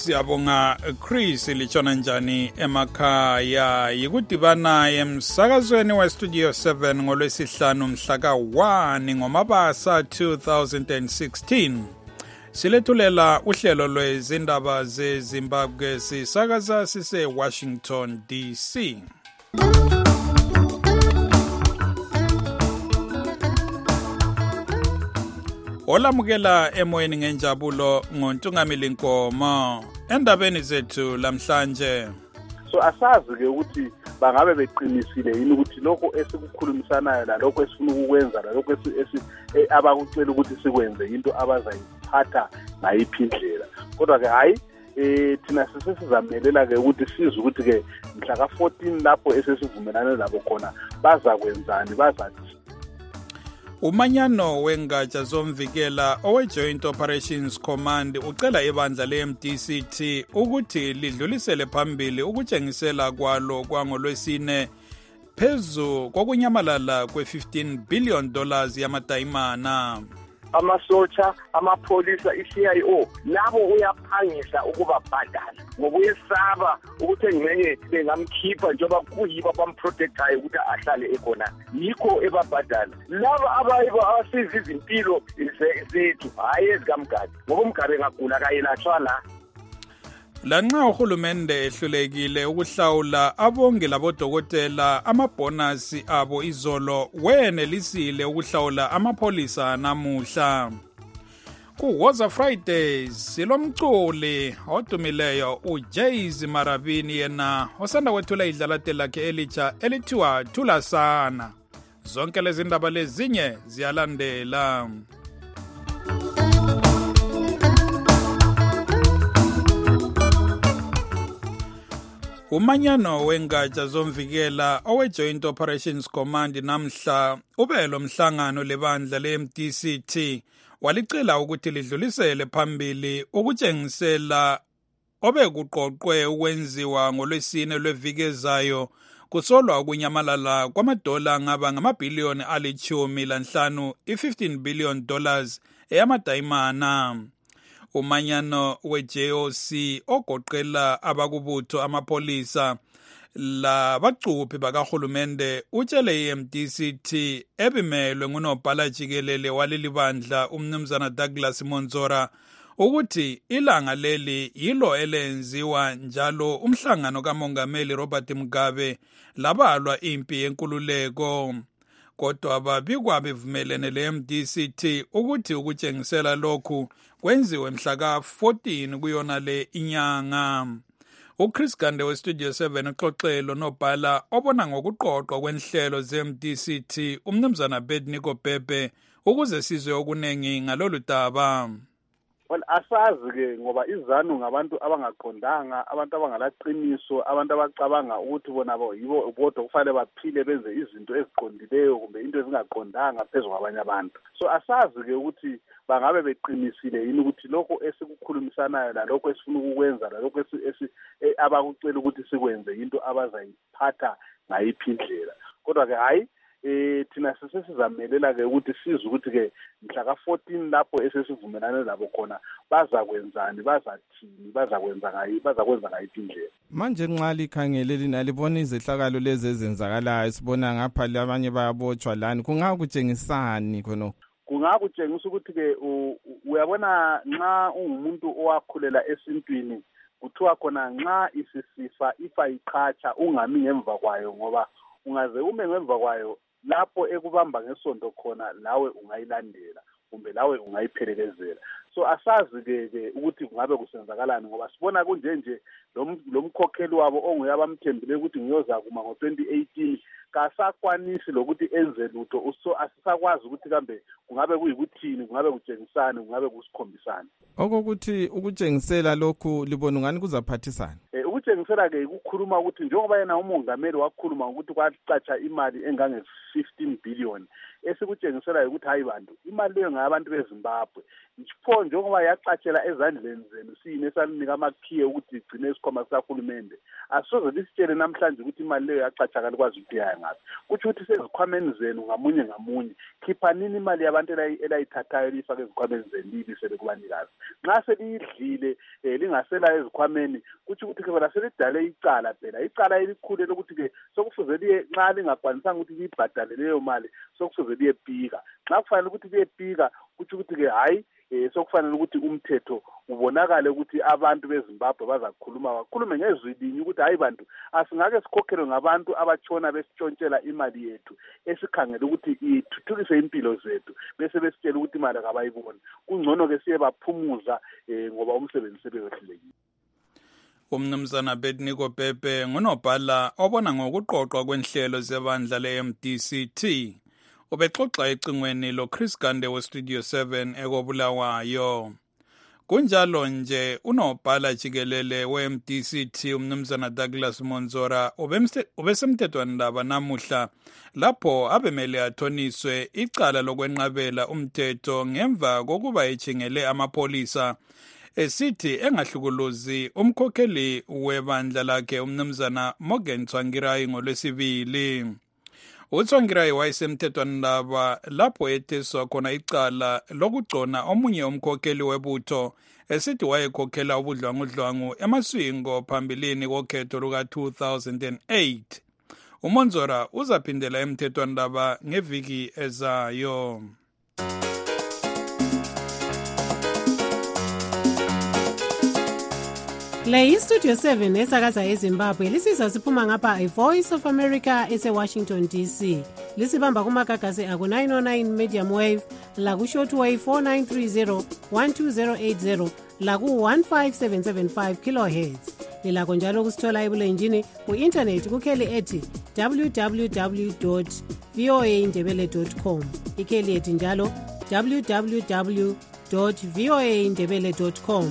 Siyabonga Chris lichona njani emakhaya yikudibana emsakazweni we Studio 7 ngolwesihlanu mhla ka-1 ngoMabasa 2016. Silethulela uhlelo lwezindaba zeZimbabwe sisakaza sise Washington DC. Olamukela emoyeni ngenjabulo ngoNtungamili Nkomo endabeni zethu lamhlanje. So asazi ke ukuthi bangabe beqinisile yini ukuthi lokho esikukhulumisanayo lalokho esifuna ukukwenza lalokho abakucela ukuthi sikwenze into abazayiphatha ngayiphi indlela. Kodwa ke hayi thina sesizamelela ke ukuthi sizwe ukuthi ke mhla ka-14 lapho esesivumelane nabo khona bazakwenzani bazathi. Umanyano wengatsha zomvikela owe-Joint Operations Command ucela ibandla le-MDCT ukuthi lidlulisele phambili ukutshengisela kwalo kwangolwesine phezu kokunyamalala kwe-$15 billion yamadayimana. Amasotsha, amapholisa, i-CIO labo uyaphangisa ukubabhadala ngoba uyesaba ukuthi engxenye bengamkhipha njengoba kuyibo abamprotectayo ukuthi ahlale ekhona yikho ebabhadala. Laba abasiza izimpilo zethu hayi ezikamgadi ngoba umgadi engagula kayelatshwa la. Lanxa uhulumende ehlulekile ukuhlawula abongi labodokotela amabhonasi abo izolo wenelisile ukuhlawula amapholisa namuhla. Ku-Woza Fridays silomculi odumileyo uJayz Marabini yena osanda kwethula idlalate lakhe elitsha elithiwa Thulasana. Zonke lezi ndaba lezinye ziyalandela. Umanyano wengatsha zomvikela owe-Joint Operations Command namhla ubelo mhlangano lebandla le-MDCT walicela ukuthi lidlulisele phambili ukutshengisela obekuqoqwe ukwenziwa ngolwesine lweviki ezayo kusolwa ukunyamalala kwamadola angaba ngamabhiliyoni ali-15 $15 billion eyamadayimana. Umanyano we-JOC ogoqela abakubutho amapholisa labacuphi bakahulumende utshele i-MDCT ebimelwe ngunobhala jikelele waleli bandla umnumzana Douglas Monzora ukuthi ilanga leli yilo elenziwa njalo umhlangano kamongameli Robert Mugabe labalwa impi yenkululeko. Kodwa ababikwa bevumelene le-MDCT ukuthi ukutshengisela lokhu kwenziwe mhla ka-14 kuyona le inyanga. UChris Gande we-Studio 7 uxoxelo nobhala obona ngokuqoqwa kwenhlelo ze-MDCT umnumzana Bedniko Bebe ukuze sizwe okunengi ngalolu daba. Well asazi ke ngoba izanu ngabantu abangaqondanga abantu abangalaqiniso abantu abacabanga ukuthi bona yibo bodwa kufanele baphile benze izinto eziqondileyo kumbe into ezingaqondanga phezulu kwabanye abantu. So asazi ke ukuthi bangabe beqinisile yini ukuthi lokho esikukhulumisanayo lalokho esifuna ukukwenza lalokho abakucela ukuthi sikwenze into abazayiphatha ngayiphi indlela. Kodwa ke hayi thina sesizamelela ke ukuthi sizwe ukuthi ke mhla ka-14 lapho esesivumelane nabo khona bazakwenzani bazathini bazakwenza ngayiphi indlela. Manje nxa likhangele linalibona izehlakalo lezi ezenzakalayo sibona ngapha labanye bayabotshwa lani kungakutshengisani khonokho? Kungakutshengisa ukuthi ke uyabona nxa ungumuntu owakhulela esintwini kuthiwa khona nxa isisifa ifa iqhatsha ungami ngemva kwayo ngoba ungaze ume ngemva kwayo lapho ekubamba ngesondo khona lawe ungayilandela kumbe lawe ungayiphelelezela. So asazi ke ukuthi kungabe kusenzakalani ngoba sibona kunje lo mkhokheli wabo onguye abamthembile ukuthi ngiyoza kuma ngo-2018 kasakwanisi lokuthi enze lutho. So asisakwazi ukuthi kambe kungabe kuyikuthini kungabe kutshengisani kungabe kusikhombisani. Okokuthi ukutshengisela lokhu libona ngani kuzaphathisana? kutshengisela-ke ukukhuluma ukuthi njengoba yena umongameli wakhuluma ukuthi kwacatsha imali engange-15 billion esikutshengisela ukuthi hayi bantu imali leyo ngayabantu beZimbabwe pho njengoba yacatshela ezandleni zenu siyini esalinika amakhiye ukuthi igcine isikhwama sikahulumende asoze lisitshele namhlanje ukuthi imali leyo yacatsha kalikwazi ukuthi yaya ngaphi kutsho ukuthi sezikhwameni zenu ngamunye ngamunye khiphanini imali yabantu elayithathayo liyifake ezikhwameni zenu liyibisele kubanikazi nxa seliyidlile lingasela ezikhwameni kutsho ukuthi-ke phela selidale icala phela icala elikhulu lokuthi-ke sokufuze liye nxa lingakwanisanga ukuthi liyibhadale leyo mali sokufuze liyepika nxa kufanele ukuthi liyepika kutsho ukuthi-ke hayi sokufanele ukuthi umthetho ubonakale ukuthi abantu beZimbabwe bakhulume ngezwi linye ukuthi hayi bantu asingake sikhokhelwe ngabantu abatshona besitshontshela imali yethu esikhangele ukuthi ithuthukise impilo zethu bese besitshela ukuthi imali akabayiboni kungcono-ke siye baphumuza ngoba umsebenzi sebewehlulekile. Umnumzana Betniko Pepe ngunobhala obona ngokuqoqwa kwenhlelo zebandla le-MDCT. Ubexoxa ecingweni lo Chris Gande we-Studio 7 ekobulawayo. Kunjalo nje unobhala jikelele we-MDCT umnumzana Douglas Monzora ubesemthethwandaba namuhla lapho abemele athoniswe icala lokwenqabela umthetho ngemva kokuba ejingele amapolisa esithi engahlukuluzi umkhokheli webandla lakhe umnumzana Morgan Tsvangirai ngolwesibili. uTsvangirai wayesemthethwandaba lapho etheswa khona icala lokugcona omunye umkhokheli webutho esithi wayekhokhela ubudlwangudlwangu emaswingo phambilini kokhetho luka-2008. uMonzora uzaphindela emthethwandaba ngeviki ezayo. Le yi-Studio 7 esakaza eZimbabwe lisiza siphuma ngapha iVoice of America ese-Washington DC. Lisibamba kumagagasi aku-909 medium wave, laku-shortwave 4930 12080, laku-15775 kilohertz. Lilakho njalo kusithola ebulenjini ku-internet kukheli ethi www.voaindebele.com. Ikheli ethi njalo www.voaindebele.com.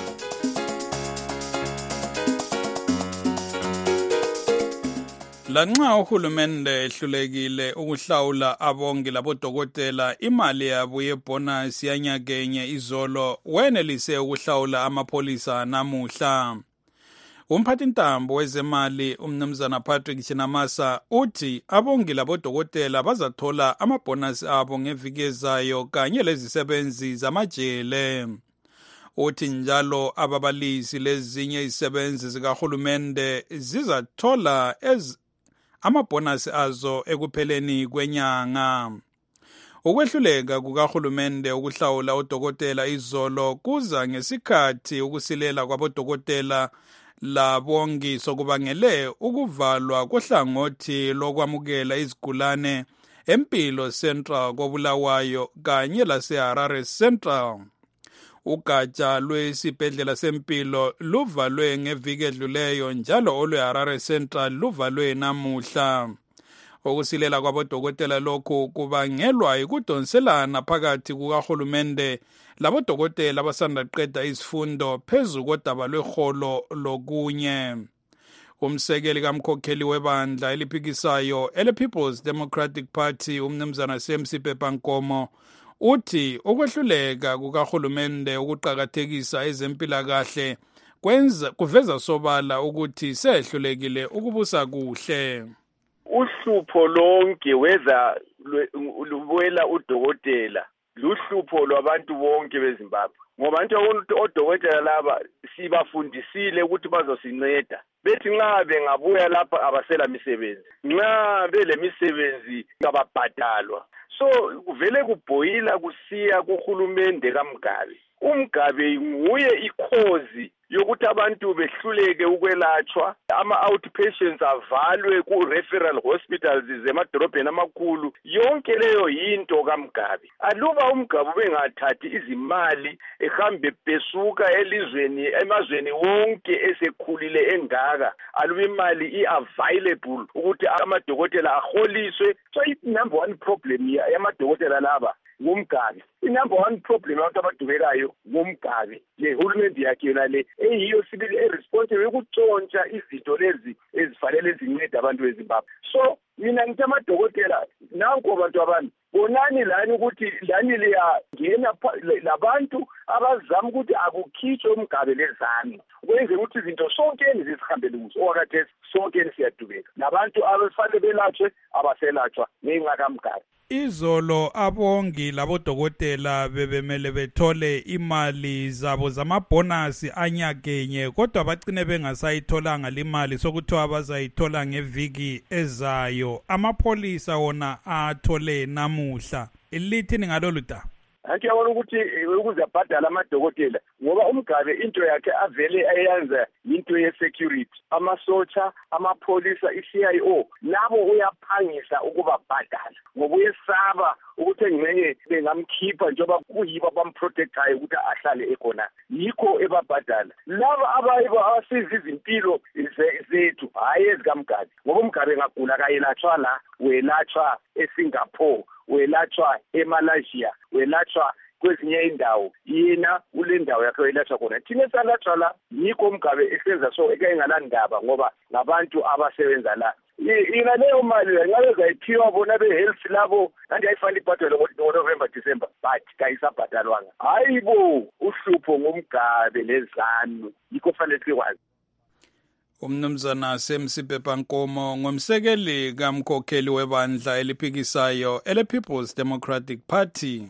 Lanxa uhulumende ehlulekile ukuhlawula abongi labodokotela imali yabo yebonus yanyakenye izolo wenelise ukuhlawula amapolisa namuhla. Umphathintambo wezemali umnumzana Patrick Chinamasa uthi abongi labodokotela bazathola amabonus abo ngeviki ezayo kanye lezisebenzi zamajele. Uthi njalo ababalisi lezinye izisebenzi zikahulumende zizathola amabonus azo ekupheleni kwenyanga. Ukwehluleka kukahulumende ukuhlawula odokotela izolo kuza ngesikhathi ukusilela kwabodokotela labongi sokubangele ukuvalwa kohlangothi lokwamukela izigulane empilo Central kobulawayo kanye laseHarare Central. Ugatsha lwesibhedlela sempilo luvalwe ngeviki edluleyo njalo olweHarare Central luvalwe namuhla. Ukusilela kwabodokotela lokhu kubangelwa yikudonselana phakathi kukahulumende labodokotela abasanda qeda izifundo phezu kodaba lweholo lokunye. Umsekeli kamkhokheli webandla eliphikisayo ele-People's Democratic Party umnumzana Semsipe Pankomo uthi ukwehluleka kukahulumende ukuqakathekisa ezempilakahle kuveza sobala ukuthi sehlulekile ukubusa kuhle. Uhlupho lonke weza lubuela udokotela luhlupho lwabantu bonke beZimbabwe ngoba odokotela laba sibafundisile ukuthi bazosinceda bethi nxa bengabuya lapha abasela misebenzi nxa belemisebenzi ngababhadalwa so kuvele kubhoyila kusiya kuhulumende kaMgabe. uMgabe nguye ikhozi yokuthi abantu behluleke ukwelatshwa ama-outpatients avalwe ku-referral hospitals zemadolobheni amakhulu. Yonke leyo yinto kaMgabe. Aluba uMgabe bengathathi izimali ehambe besuka emazweni wonke esekhulile engaka aluba imali i-available ukuthi amadokotela aholiswe. So i-number one problem yamadokotela laba ngumgabi. I-number one problem abantu abadubekayo ngumgabi. Le hulumende yakhe yona le eyiyo sibili responsible ukutshontsha izinto lezi ezifanele zincede abantu beZimbabwe. So mina ngithi amadokotela nanko abantu abami bonani lani ukuthi lani liyangena labantu abazama ukuthi akukhitshwe umgabe lezami kwenze ukuthi izinto sonke zizihambele kuzo okade sonke siyadubeka nabantu abafanele belatshwe abaselatshwa ngenxa kamgabe. Izolo abongi labodokotela bebemele bethole imali zabo zamabonasi anyakenye kodwa bacine bengasayitholanga limali sokuthiwa bazayithola ngeviki ezayo. Amapholisa wona athole namuhla. Ilithini ngalolu daba? Ngiyabona ukuthi ukuze abhadala amadokotela ngoba umgabe into yakhe avele ayenza into ye-security. Amasotsha, amapholisa, i-CIO nabo uyaphangisa ukubabhadala ngoba uyesaba ukuthi engxenye bengamkhipha njengoba kuyibo abamprotectayo ukuthi ahlale ekhona. Yikho ebabhadala. Laba abasiza izimpilo zethu hayi ezikamgabe ngoba umgabe ngagula kayelatshwa la welatshwa eSingapore welatshwa eMalaysia welatshwa kwezinye indawo yena ule ndawo yakhe welatshwa khona. Thina salatshwa la yikho umgabe esenza so engalandaba ngoba ngabantu abasebenza la. Ina leyo mali ngabe zayiphiwa bona be-health labo kanti ayifani ibhadalwe ngo-November December but kayisabhadalwanga. Hayibo uhlupho ngomgabe lezanu yikho fanele sikwazi. Umnumzana Semsipepa Nkomo ngumsekeli kamkhokheli webandla eliphikisayo ele-People's Democratic Party.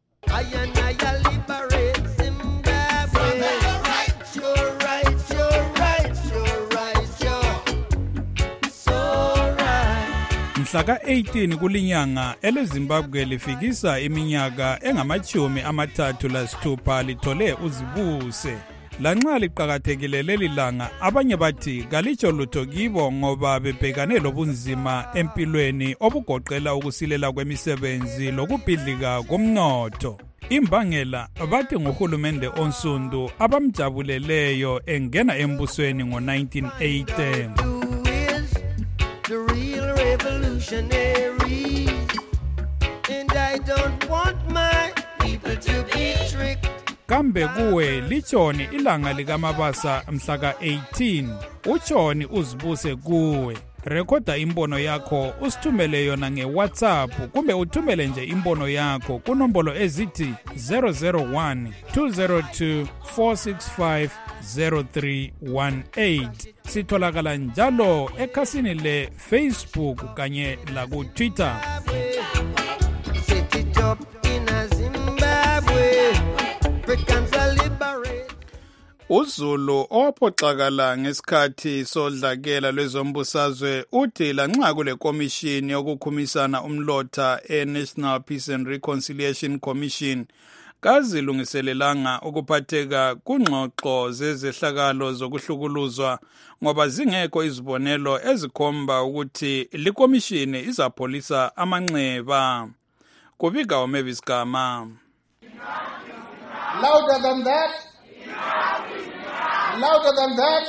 Mhla ka-18 kulinyanga eleZimbabwe lifikisa iminyaka engama-36 lithole uzibuse. Lanxa liqhakathekile leli langa abanye bathi kalitsho lutho kibo ngoba bebhekane lobunzima empilweni obugoqela ukusilela kwemisebenzi lokubhidlika komnotho. Imbangela bathi nguhulumende onsundu abamjabuleleyo engena embusweni ngo-1980. Kambe kuwe litshoni ilanga likaMabasa mhla ka-18 utshoni uzibuse kuwe. Rekhoda imbono yakho usithumele yona ngeWhatsApp kumbe uthumele nje imbono yakho kunombolo ezithi 001 202 465 0318. Sitholakala njalo ekhasini le Facebook kanye la ku Twitter. uZulu ophoxakala ngesikhathi sodlakela lwezombusazwe uthi lanxa kule komishini yokukhumisana umlotha eNational Peace and Reconciliation Commission kazilungiselelanga ukuphatheka kungxoxo zezehlakalo zokuhlukuluzwa ngoba zingekho izibonelo ezikhomba ukuthi likomishini izapholisa amanxeba. Kubika uMavis Gama. Louder than that. Louder than that.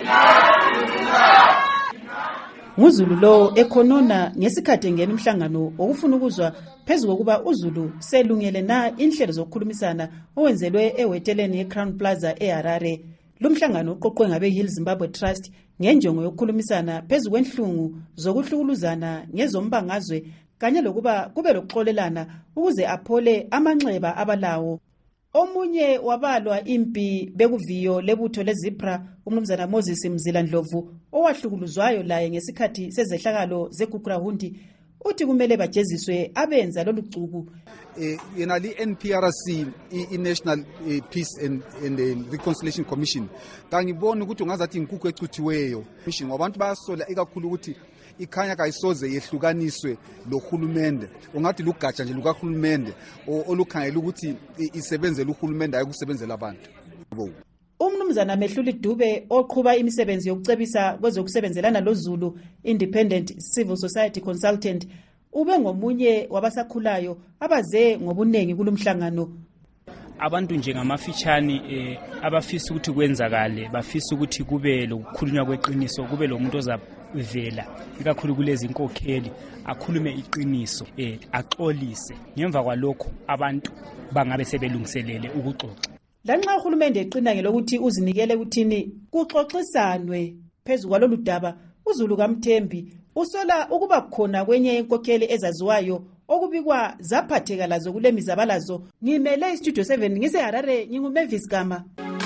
nguZulu lo ekhonona ngesikhathi ngena umhlangano okufuna ukuzwa phezulu kokuba uZulu selungele na inhlelo zokukhulumisana owenzelwe eweteleni eCrown Plaza eHarare. Lo mhlangano uqoqwe ngabe Hill Zimbabwe Trust ngenjongo yokukhulumisana phezulu kwenhlungu zokuhlukuluzana ngezombangazwe kanye lokuba kube lokuxolelana ukuze aphole amanxeba abalawo. Omunye wabalwa impi bekuviyo lebutho leZipra umnumzana Moses Mzila Ndlovu owahlukuluzwayo laye ngesikhathi sezehlakalo zeGugrahundi uthi kumele bajeziswe abenza lolu cuku. Yena li NPRC i-National Peace and Reconciliation Commission kangibona ukuthi ungazathi inkukhu ecuthiweyo mission abantu bayasola ikakhulu ukuthi ikhanya kayisoze yehlukaniswe lohulumende ungathi lugatsha nje lukahulumende olukhangela ukuthi isebenzele uhulumende ayikusebenzela abantu. Umnumzana Mehluli Dube oqhuba imisebenzi yokucebisa kwezokusebenzelana loZulu Independent Civil Society Consultant ube ngomunye wabasakhulayo abaze ngobunengi kulomhlangano. abantu njengamafitshane abafisa ukuthi kwenzakale, bafisa ukuthi kube lokukhulunywa kweqiniso, kube lo muntu ozavela ikakhulu kulezi inkokheli akhulume iqiniso, axolise. Ngemva kwalokho abantu bangabe sebelungiselele ukuxoxa. Lanxa uhulumende eqina ngelokuthi uzinikele ukuthini kuxoxisanwe phezu kwalolu daba, uZulu kaMthembi usola ukuba khona kwenye inkokheli ezaziwayo okubikwa zaphatheka lazo kule mizabalazo. Ngimele iStudio 7 ngiseHarare, nginguMavis Gama.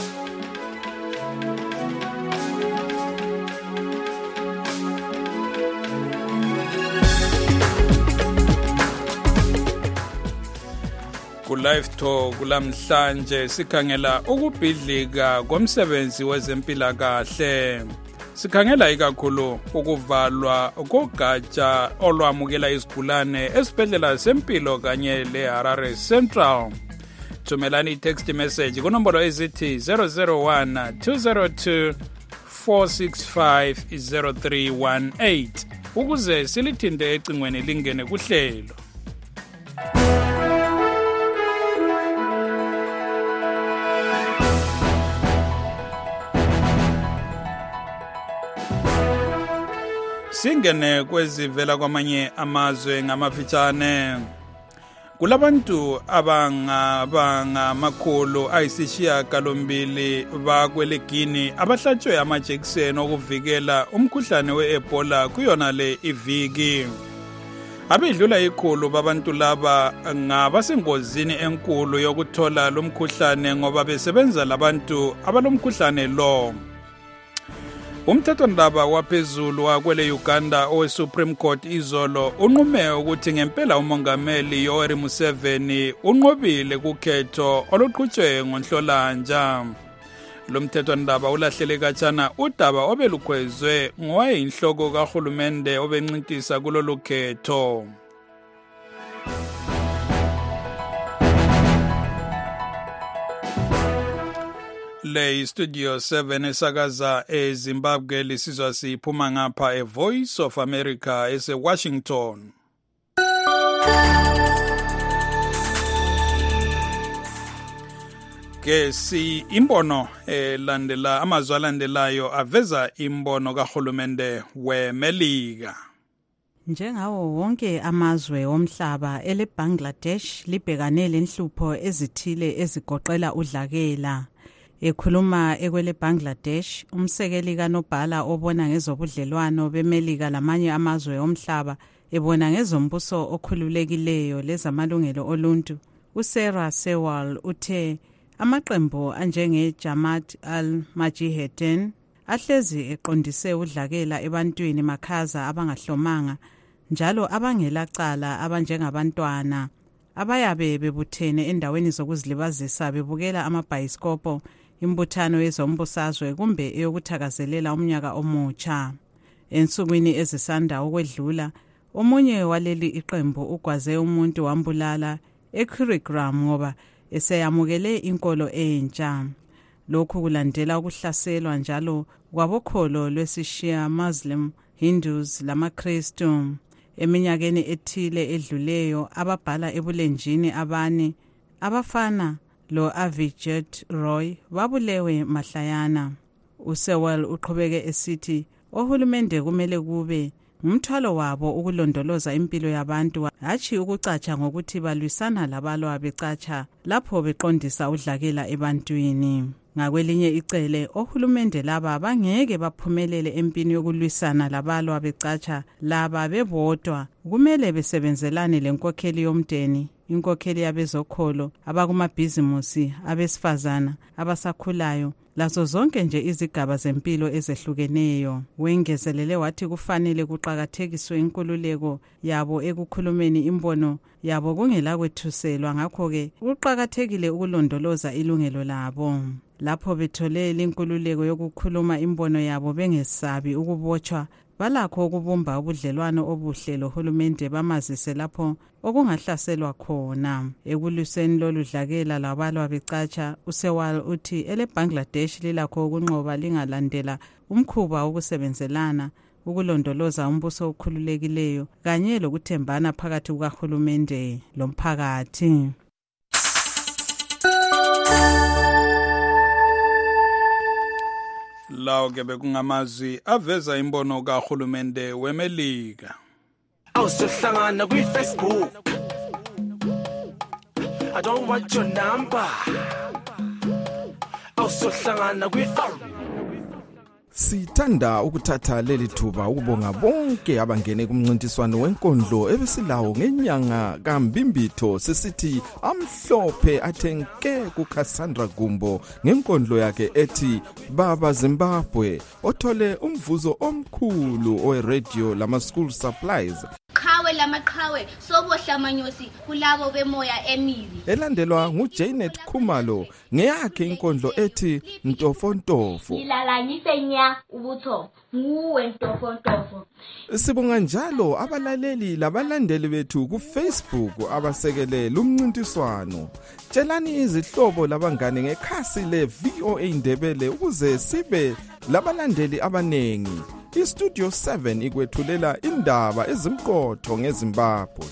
Ku-Live Talk kulamhlanje sikhangela ukubhidlika komsebenzi wezempilakahle. Sikhangela ikakhulu ukuvalwa kogatsha olwamukela izigulane esibhedlela sempilo kanye leHarare Central. Thumelani text message kunombolo ezithi 001 202 465 0318 ukuze silithinte ecingweni lingene kuhlelo. Singene kwezivela kwamanye amazwe ngamafitshane. Kulabantu abangamakhulu ayisishiyagalombili bakwelegini abahlatshwe amajekiseni okuvikela umkhuhlane we-Ebola kuyona le iviki. Abedlula ikhulu babantu laba ngabasengozini enkulu yokuthola lo mkhuhlane ngoba besebenza labantu abalomkhuhlane lo. Umthethwandaba waphezulu wakwele Uganda owe-Supreme Court izolo unqume ukuthi ngempela umongameli Yoweri Museveni unqobile kukhetho oluqhutshwe ngoNhlolanja. Lo mthethwandaba ulahlele khatshana udaba obelukhwezwe ngowayinhloko kahulumende obencintisa kulolu khetho. Le Studio 7 esakaza eZimbabwe lisizwa siphuma ngapha eVoice of America eseWashington. Ke si imbono landela amazwi alandelayo aveza imbono kahulumende weMelika. Njengawo wonke amazwe omhlaba eleBangladesh libhekane lenhlupho ezithile ezigoqela udlakela. Ekhuluma ekwele Bangladesh, umsekeli kaNobhala obona ngezobudlelwano beMelika lamanye amazwe omhlaba ebona ngezombuso okhululekileyo lezamalungelo oluntu, uSarah Sewall uthe amaqembu anjenge-Jamaat al-Mujahideen ahlezi eqondise udlakela ebantwini makhaza abangahlomanga njalo abangelacala abanjengabantwana abayabe bebuthene endaweni zokuzilibazisa bebukela amabhayiskopo imbuthano yezombusazwe kumbe eyokuthakazelela umnyaka omutsha. Ensukwini ezisanda ukwedlula, omunye waleli iqembu ugwaze umuntu wambulala eKurigram ngoba eseyamukele inkolo entsha. Lokhu kulandela ukuhlaselwa njalo kwabokholo lwesishia Muslim, Hindus lamaKristu. Eminyakeni ethile edluleyo ababhala ebulenjini abane abafana lo Avijit Roy babulewe mahlayana. uSewell uqhubeke esithi ohulumende kumele kube ngumthwalo wabo ukulondoloza impilo yabantu hatshi ukucatsha ngokuthi balwisana labalwa becatsha lapho beqondisa udlakela ebantwini. Ngakwelinye icele ohulumende laba bangeke baphumelele empini yokulwisana labalwa becatsha laba bebodwa, kumele besebenzelane lenkokheli yomdeni, inkokheli yabezokholo, abakumabhizimusi, abesifazana, abasakhulayo, lazo zonke nje izigaba zempilo ezehlukeneyo. Wengezelele wathi kufanele kuqakathekiswe inkululeko yabo ekukhulumeni imbono yabo kungela kwethuselwa, ngakho-ke kuqakathekile ukulondoloza ilungelo labo. Lapho bethole inkululeko yokukhuluma imbono yabo bengesabi ukubotshwa, balakho ukubumba ubudlelwano obuhle lohulumende bamazise lapho okungahlaselwa khona. Ekulwiseni lolu dlakela labalwa becatsha, uSewall uthi eleBangladesh lilakho ukunqoba lingalandela umkhuba wokusebenzelana, ukulondoloza umbuso okhululekileyo kanye lokuthembana phakathi kukahulumende lomphakathi. lawo ke bekungamazwi aveza imbono kahulumende weMelika. Awusohlangana kwi-Facebook, I don't want your number. Awusohlangana kwi-Facebook. Sithanda ukuthatha leli thuba ukubonga bonke abangene kumncintiswano wenkondlo ebesilawo ngenyanga kaMbimbitho sesithi amhlophe athenke kuCassandra Gumbo ngenkondlo yakhe ethi Baba Zimbabwe othole umvuzo omkhulu oweRadio lama School Supplies. Qhawe lamaqhawe sobohla amanyosi kulabo bemoya emibi. Elandelwa nguJanet Khumalo ngeyakhe inkondlo ethi Ntofontofo. Ilalanyise nya ubutho nguwe Ntofontofo. Sibonga njalo abalaleli labalandeli bethu kuFacebook abasekele lumncintiswano. Tshelani izihlobo labangane ngekhasi leVOA Ndebele ukuze sibe labalandeli abanengi. iStudio 7 ikwethulela indaba ezimqotho ngeZimbabwe.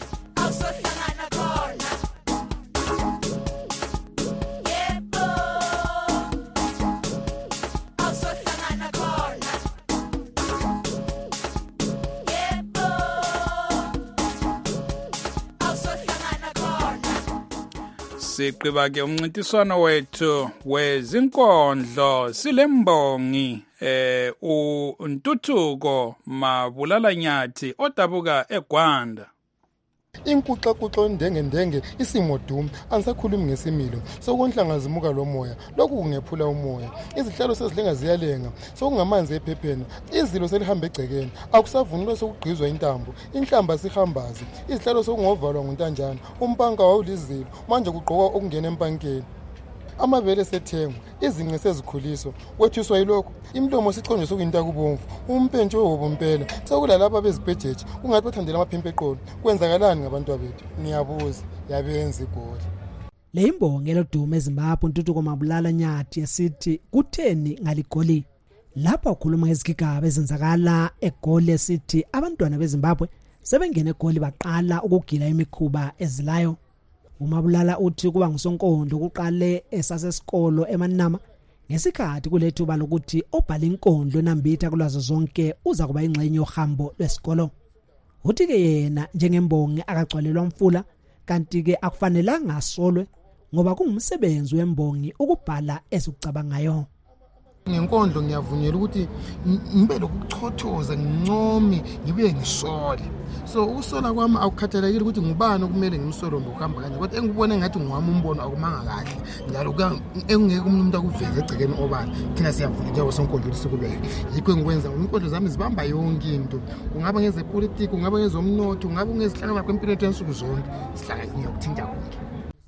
Siqiba ke umncintiswano wethu wezinkondlo silembongi uNtuthuko Mabulala Nyathi odabuka eGwanda. Inkuxa ndenge isimoduma angisakhulumi ngesimilo sokunhlangazimuka lomoya lokhu kungephula umoya izihlalo sezihlenga ziyalenga sokungamanzi ephepheni izilo selihamba egcekeni akusavunulwa sokugqizwa intambo inhlamba sihambazi izihlalo sokungovalwa nguntanjana umpanka wawulizilo manje kugqokwa okungena empankeni amabele sethengwa izinqe sezikhuliso kwethiswa yilokho imlomo siconjwe sokuyinta kubomvu umpentshi wobumpela sokulalapha bezibhejeje ungathi bathandela amaphempe eqolo kwenzakalani ngabantu bethu ngiyabuza yabenza igoli le imbongi elodumo eZimbabwe uNtuthuko Mabulala Nyathi esithi kutheni ngaligoli lapha ukhuluma ngezigigaba ezenzakala eGoli esithi abantwana beZimbabwe sebengena eGoli baqala ukugila imikhuba ezilayo. uMabulala uthi kuba ngusonkondo kuqale esasesikolo eManama ngesikhathi kulethuba lokuthi obhala inkondlo enambitha kulazo zonke uza kuba ingxenye yohambo lwesikolo. Uthi ke yena njengembongi akagcwalelwa mfula kanti ke akufanelanga asolwe ngoba kungumsebenzi wembongi ukubhala esucabangayo. Ngenkondlo ngiyavunyela ukuthi ngibe lokuchothoza ngincome ngibe ngisole. So ukusola kwami akukhathalekile ukuthi ngubani okumele ngimsolo ngokuhamba kanje kodwa engibone ngathi ngwami umbono akumanga kahle njalo engeke umuntu akuveze egcekeni obani thina siyavunyela njengo sonkondlo sikubeke yikho ngikwenza inkondlo zami zibamba yonke into kungaba ngezepolitiki kungaba ngezomnotho kungaba ngezihlangana kwempilo ensuku zonke sihlanganye ukuthinta konke.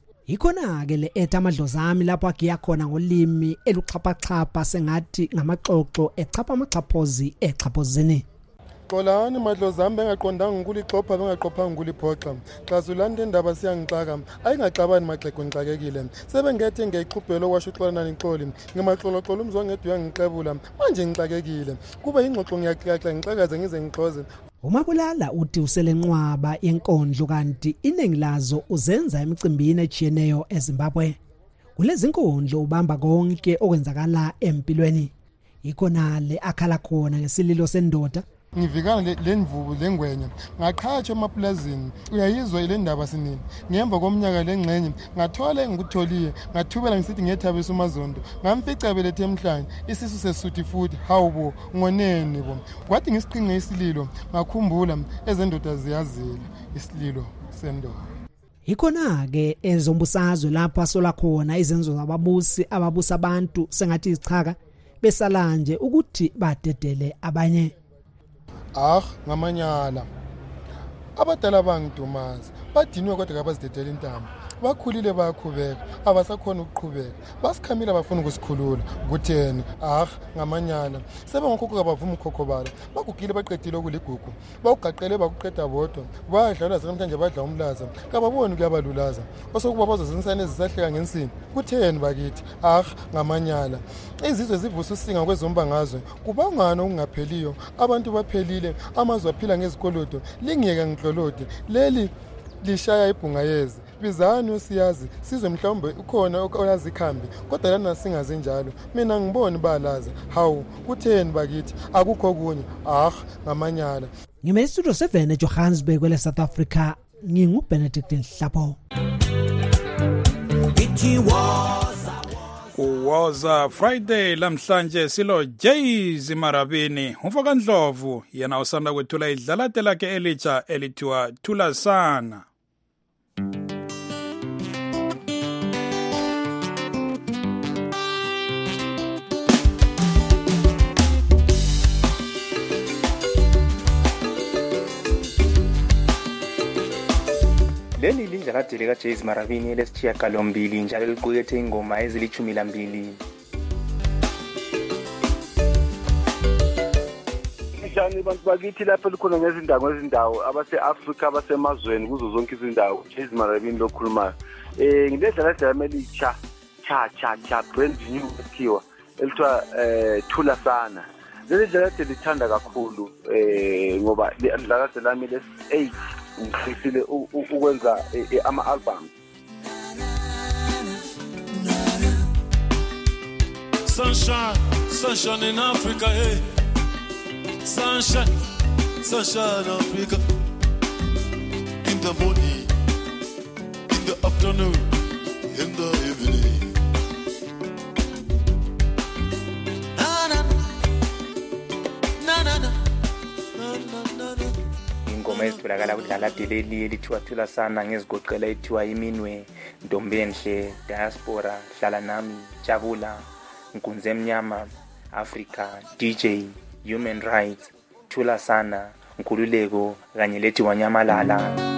Ikhona ke le etha amadlozi ami lapho agiya khona ngolimi eluxhaphaxhapha sengathi ngamaxoxo echapha amaxhaphozi exhaphozini. Xolani madlozi ami bengaqondanga ngulixhopha bengaqophanga nguliphoxa xa zulanda indaba siyangixaka ayingaxabani maxhego ngixakekile sebengethe ngiyixhubhela okwasho uxolana nenxoli ngemaxoloxolo umzongedwe yangixebula manje ngixakekile kube ingxoxo ngiyaxaxa ngixakaze ngize ngixoze. uMabulala uthi uselenqwaba yenkondlo kanti iningi lazo uzenza emicimbini ejiyeneyo eZimbabwe. Kulezi inkondlo ubamba konke okwenzakala empilweni. Ikhonale akhala khona ngesililo sendoda. Ngivikana lendvubu lengwenya ngaqhatsha emaplazini uyayizwa ile ndaba sinini ngemva komnyaka lengcenye ngathola engikutholiye ngathubela ngisithi ngiyethabisa umazondo ngamfica belethe emhlanje isisu sesuthi futhi hawubo ngonene bo kwathi ngisiqinqe isililo ngakhumbula ezendoda ziyazela isililo sendoda. Ikhona ke ezombusazwe lapho asola khona izenzo zababusi ababusa abantu sengathi izichaka besalanje ukuthi badedele abanye. Ngamanyala abadala bangidumaza badinwe kodwa kabazidedela intamo bakhulile bayakhubeka abasakhona ukuqhubeka basikhamile bafuna ukusikhulula kutheni ngamanyala sebengokhokho abavuma ukhokho balo bagugile baqedile okuligugu bawugaqele bakuqeda bodwa badlala namhlanje badla umlaza kababoni kuyabalulaza osokuba bazozinsana ezisahleka ngensini kutheni bakithi ngamanyala izizwe zivusa usinga kwezomba ngazwe kubangana okungapheliyo abantu baphelile amazwe aphila ngezikolodo lingiyeka ngihlolode leli lishaya ibhungayezi bizani usiyazi sizwe mhlawumbe ukhona oyazi ikhambi kodwa lana singaze njalo mina ngiboni balaza hawu kutheni bakithi akukho kunye ngamanyala ngime studio 7 eJohannesburg kwele South Africa nginguBenedict Nhlapo. Kuwoza Friday lamhlanje silo Jayz Marabini umfoka Ndlovu yena usanda kwethula idlalate lakhe elitsha elithiwa Thula Sana. Leli lidlalate lika Jayz Marabini lesishiyagalombili njalo liqukethe ingoma ezili12. Njani bantu bakithi lapha likhona ngezindawo abase-Afrika abasemazweni kuzo zonke izindawo Jayz Marabini lokhulumayo. Ngilidlalate lami elitsha cha brand new ekhiwa elithiwa Thula Sana. Leli dlalate lithanda kakhulu ngoba lidlalate lami lesi-8 ngifisile ukwenza ama-album. Sunshine in Africa, hey. Sunshine Africa. In the morning, in the afternoon, in the evening. Ingoma ezitholakala kudlalate leli elithiwa Thula Sana ngezigoqela ethiwa Iminwe, Ntombenhle, Diaspora, Hlala Nami, Jabula, Nkunzi Emnyama, Africa, DJ, Human Rights, Thula Sana, Nkululeko kanye lethi Wanyamalala.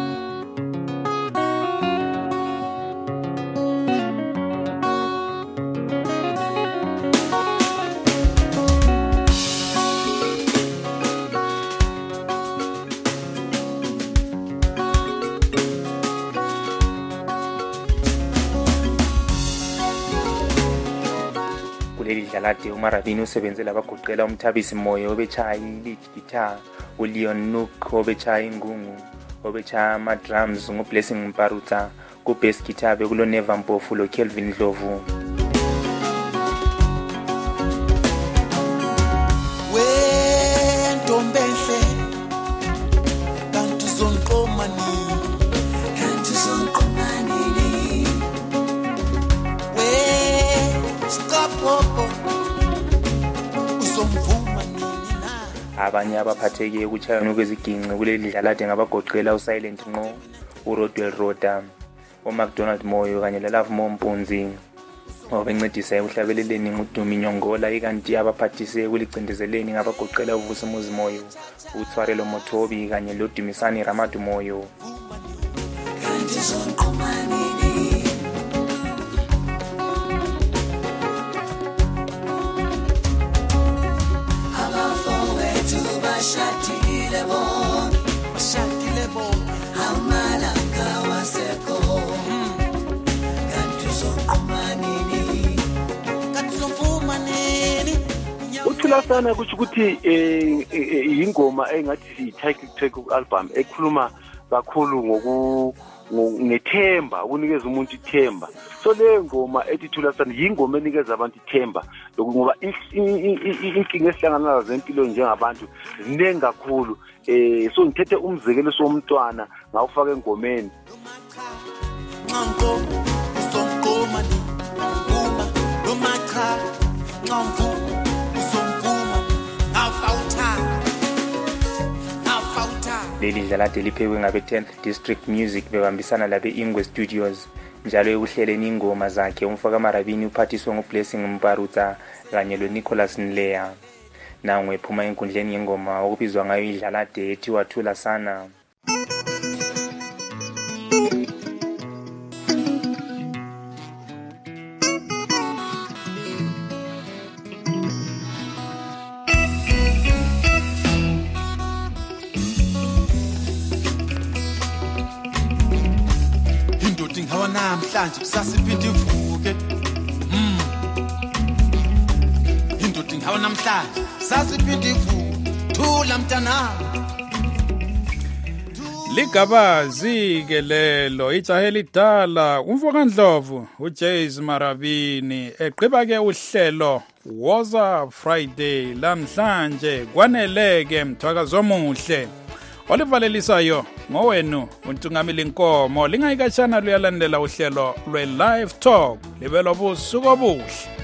Kuleli dlalate uMarabini usebenzele abagoqela uMthabisi Moyo obechaya lead guitar, uLeon Nook obechaya ingungu, obechaya ama-drums nguBlessing Mparutsa, ku-bass guitar bekuloneva Mpofu loKelvin Ndlovu. Wentombenhle kanti zonqomani Abanye abaphatheke ukuchayana kweziginci kuleli dlalate ngabagoqela uSilent Nqo, uRodwell Roda, uMcDonald Moyo kanye laLove Mompunzi. Obencedisa ekuhlabeleleni nguDumi Nyongola ikanti abaphathise kulicindezeleni ngabagoqela uVusimuzi Moyo, uTswarelo Mothobi kanye loDumisani Ramadu Moyo. Thula Sana kusho ukuthi ingoma engathi i-title track album ekhuluma kakhulu ngethemba, ukunikeza umuntu ithemba. So le ngoma ethi Thula Sana yingoma enikeza abantu ithemba ngoba inkinga esihlangana nazo empilweni njengabantu ziningi kakhulu. So ngithethe umzekelo somntwana ngawufaka engomeni. Leli dlalate liphekwe ngabe 10th District Music bebambisana labe Ingwe Studios. Njalo ekuhleleni ingoma zakhe umfoka Marabini uphathiswe nguBlessing Mparutsa kanye loNicholas Nleya. Nangwe phuma enkundleni yengoma okubizwa ngayo idlalate ethiwa Thula Sana. Namhlanje kusasa iphinde ivuke. Indoda ingawa namhlanje sasa iphinde ivuke. Thula mntana. Ligabazi ke lelo ijahe lidala umfokandlovu uJays Marabini eqhiba ke uhlelo Woza Friday lamhlanje kwaneleke mthwakazi omuhle olivalelisayo ngowenu uNtungamili Nkomo lingayikashana luyalandela uhlelo lwe live talk libelo busuku obuhle.